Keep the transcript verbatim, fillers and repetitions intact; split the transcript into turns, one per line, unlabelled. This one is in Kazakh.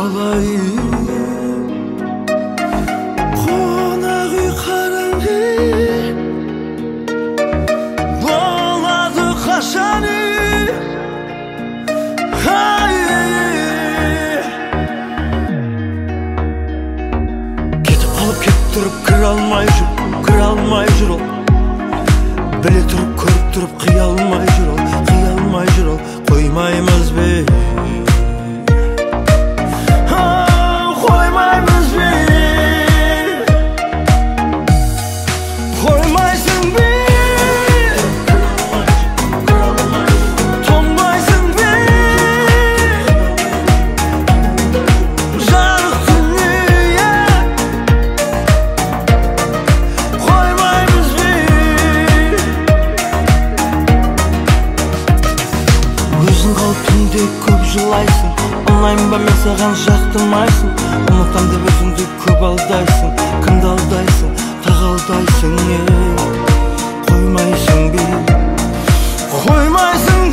қалай қонақ үй қараңғы болады қашан үй кетіп қалып кетіп тұрып кіре алмай жүр кіре алмай жүр ол біле тұрып көріп тұрып қия алмай жүр ол қия алмай жүр ол қоймаймыз бе қоймаймыз бе қоймайсың бе тоңбайсың бе жарық дүние қоймаймыз бе өзің қалып түнде көп жылайсың ұнаймын ба мен саған жақтырмайсың ұмытам деп өзіңді көп алдайсың кімді алдайсың тағы алдайсың е қоймайсың бе қоймайсың